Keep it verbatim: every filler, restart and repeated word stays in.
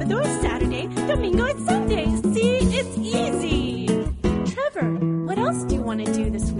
Sábado is Saturday, Domingo is Sunday. See, it's easy. Trevor, what else do you want to do this